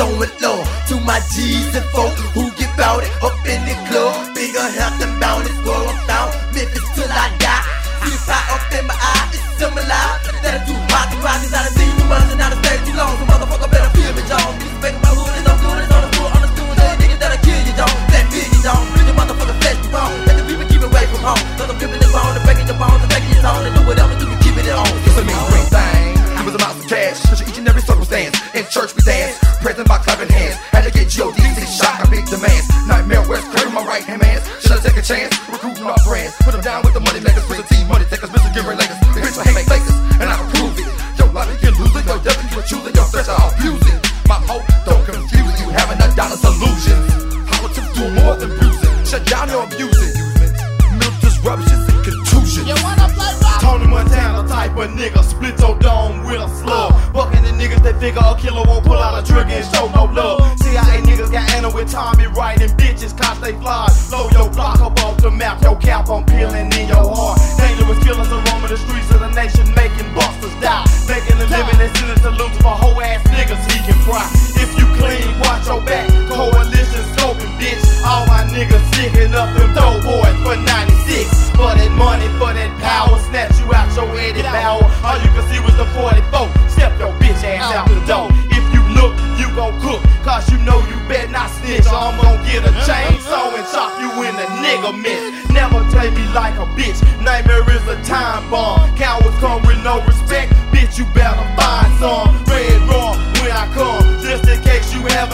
showing love to my G's and folk who get bout it up in the club. Bigger Hampton Bound is where I'm found. Memphis till I die. See the fire up in my eye, it's similar. That I do rock and rock is out of these new months and out of stay too long. So motherfucker better feel me, John. Respect my hood and I'm good, it's on the floor, understood. They niggas that'll kill you, John. That million, John. Bring your motherfucker flesh be wrong. Let the people keep away from home. So I'm flipping the bone, and breaking your bones, and taking your zone, and do whatever you can keep it on. It's a mean green thing. Give us amounts of cash, touch each and every circumstance. In church we dance, present by clapping hands. Had to get G.O.D.'s shot, got big demands. Nightmare West, curving my right hand man. Should I take a chance? Recruiting my friends, put them down with the money makers. Push the team money takers, Mr. Giving Lakers. Bitch, I hate fakers, and I approve it. Yo, life you can lose it, yo, devil you choosing, yo, fresh I'll abuse it. My hope don't confuse you, having a dollar solutions. Politics do more than bruising, shut down your abusing. Mental disruptions and contusions. You wanna play rock? Tony Montana type of nigga, split your dome with a slug. Bucking the niggas that figure a killer won't pull out a trigger and show no love. CIA niggas got Anna with Tommy right and bitches cause they fly. Blow your block up off the map, your cap I'm peeling in your heart. Dangerous killers are roaming the streets of the nation, making busters die. Making a living and sending salutes for hoe ass niggas he can fry. If you clean, watch your back. Coalition scoping, bitch. All my niggas sticking up them dope boys for 96. For that money, for that power, snatch you out your Eddie Bauer. All you can see was the 44. Step your bitch ass out the door. If you look, you gon' cook, cause you know you better not snitch, or I'm gon' get a chainsaw and chop you in the nigga mess. Never play me like a bitch. Nightmare is a time bomb. Cowards come with no respect. Bitch, you better find some. Red raw when I come, just in case you have